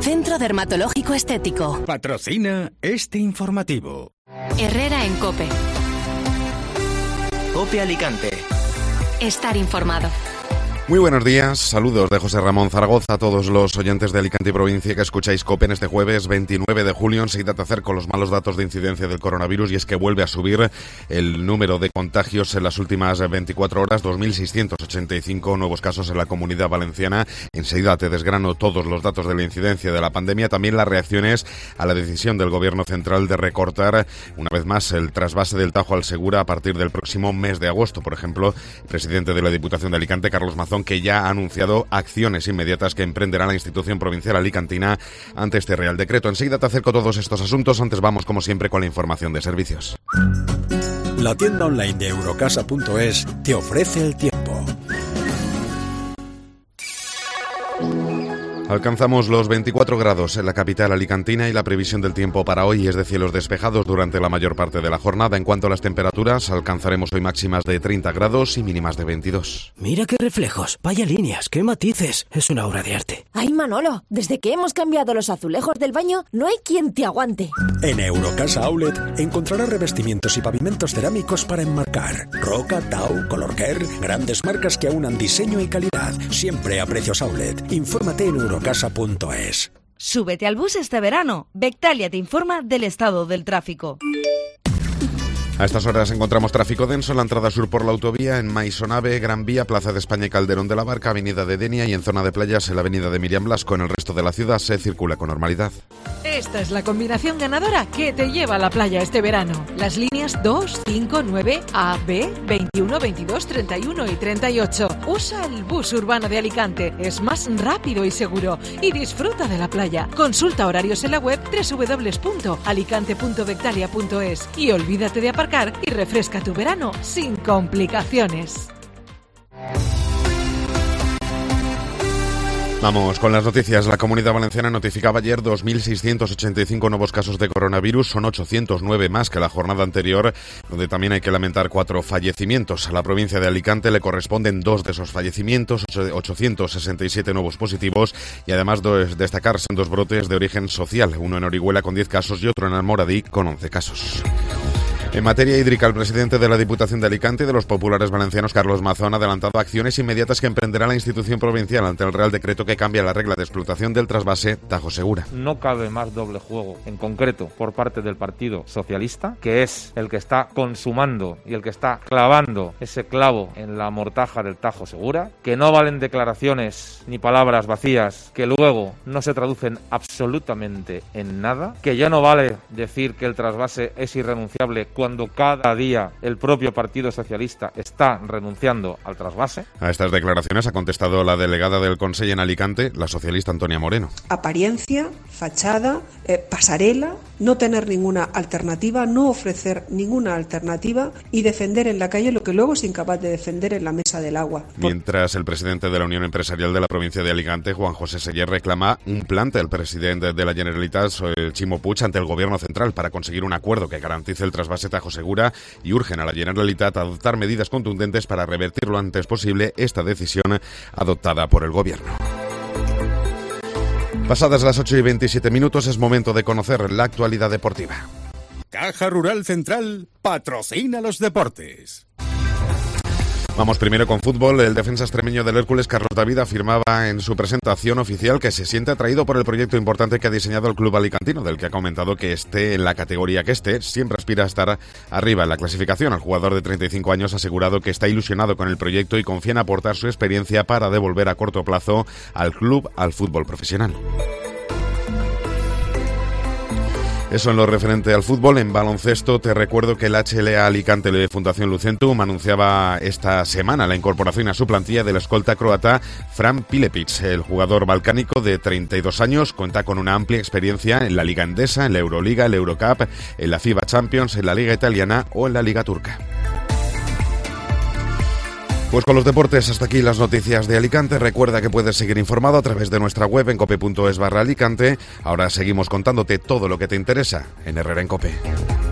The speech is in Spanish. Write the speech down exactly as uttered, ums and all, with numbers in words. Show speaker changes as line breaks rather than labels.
Centro Dermatológico Estético.
Patrocina este informativo.
Herrera en COPE.
COPE Alicante.
Estar informado.
Muy buenos días, saludos de José Ramón Zaragoza a todos los oyentes de Alicante y provincia que escucháis COPE en este jueves veintinueve de julio. Enseguida te acerco los malos datos de incidencia del coronavirus y es que vuelve a subir el número de contagios en las últimas veinticuatro horas, dos mil seiscientos ochenta y cinco nuevos casos en la Comunidad Valenciana. Enseguida te desgrano todos los datos de la incidencia de la pandemia, también las reacciones a la decisión del Gobierno central de recortar una vez más el trasvase del Tajo al Segura a partir del próximo mes de agosto. Por ejemplo, el presidente de la Diputación de Alicante, Carlos Mazón, que ya ha anunciado acciones inmediatas que emprenderá la institución provincial alicantina ante este Real Decreto. Enseguida te acerco todos estos asuntos, antes vamos como siempre con la información de servicios.
La tienda online de Eurocasa punto es te ofrece el tiempo.
Alcanzamos los veinticuatro grados en la capital alicantina y la previsión del tiempo para hoy es de cielos despejados durante la mayor parte de la jornada. En cuanto a las temperaturas, alcanzaremos hoy máximas de treinta grados y mínimas de veintidós.
Mira qué reflejos, vaya líneas, qué matices. Es una obra de arte.
Ay, Manolo, desde que hemos cambiado los azulejos del baño, no hay quien te aguante.
En Eurocasa Outlet encontrarás revestimientos y pavimentos cerámicos para enmarcar. Roca, Tau, Colorcare, grandes marcas que aunan diseño y calidad, siempre a precios outlet. Infórmate en Eurocasa. Eurocasa punto es.
Súbete al bus este verano. Bectalia te informa del estado del tráfico.
A estas horas encontramos tráfico denso en la entrada sur por la autovía, en Maisonave, Gran Vía, Plaza de España y Calderón de la Barca, Avenida de Denia y en zona de playas en la Avenida de Miriam Blasco. En el resto de la ciudad se circula con normalidad.
Esta es la combinación ganadora que te lleva a la playa este verano. Las líneas dos, cinco, nueve, A, B, veintiuno, veintidós, treinta y uno y treinta y ocho. Usa el bus urbano de Alicante. Es más rápido y seguro. Y disfruta de la playa. Consulta horarios en la web doble u doble u doble u punto alicante punto bectalia punto es y olvídate de aparcar y refresca tu verano sin complicaciones.
Vamos con las noticias. La Comunidad Valenciana notificaba ayer dos mil seiscientos ochenta y cinco nuevos casos de coronavirus. Son ochocientos nueve más que la jornada anterior, donde también hay que lamentar cuatro fallecimientos. A la provincia de Alicante le corresponden dos de esos fallecimientos, ochocientos sesenta y siete nuevos positivos y además dos, destacarse en dos brotes de origen social, uno en Orihuela con diez casos y otro en Almoradí con once casos. En materia hídrica, el presidente de la Diputación de Alicante y de los populares valencianos, Carlos Mazón, ha adelantado acciones inmediatas que emprenderá la institución provincial ante el Real Decreto que cambia la regla de explotación del trasvase Tajo Segura.
No cabe más doble juego, en concreto por parte del Partido Socialista, que es el que está consumando y el que está clavando ese clavo en la mortaja del Tajo Segura, que no valen declaraciones ni palabras vacías que luego no se traducen absolutamente en nada, que ya no vale decir que el trasvase es irrenunciable cuando cada día el propio Partido Socialista está renunciando al trasvase.
A estas declaraciones ha contestado la delegada del Consell en Alicante, la socialista Antonia Moreno.
Apariencia, fachada, eh, pasarela, no tener ninguna alternativa, no ofrecer ninguna alternativa y defender en la calle lo que luego es incapaz de defender en la mesa del agua.
Mientras el presidente de la Unión Empresarial de la provincia de Alicante, Juan José Seller, reclama un plan del presidente de la Generalitat, Chimo Puig, ante el Gobierno central para conseguir un acuerdo que garantice el trasvase Tajo Segura y urgen a la Generalitat a adoptar medidas contundentes para revertir lo antes posible esta decisión adoptada por el Gobierno. Pasadas las ocho y veintisiete minutos es momento de conocer la actualidad deportiva.
Caja Rural Central patrocina los deportes.
Vamos primero con fútbol. El defensa extremeño del Hércules, Carlos David, afirmaba en su presentación oficial que se siente atraído por el proyecto importante que ha diseñado el club alicantino, del que ha comentado que esté en la categoría que esté, siempre aspira a estar arriba en la clasificación. El jugador de treinta y cinco años ha asegurado que está ilusionado con el proyecto y confía en aportar su experiencia para devolver a corto plazo al club al fútbol profesional. Eso en lo referente al fútbol. En baloncesto te recuerdo que el H L A Alicante de Fundación Lucentum anunciaba esta semana la incorporación a su plantilla del escolta croata Fran Pilepic. El jugador balcánico de treinta y dos años cuenta con una amplia experiencia en la Liga Endesa, en la Euroliga, el Eurocup, en la FIBA Champions, en la Liga Italiana o en la Liga Turca. Pues con los deportes hasta aquí las noticias de Alicante. Recuerda que puedes seguir informado a través de nuestra web en cope punto es barra Alicante. Ahora seguimos contándote todo lo que te interesa en Herrera en Cope.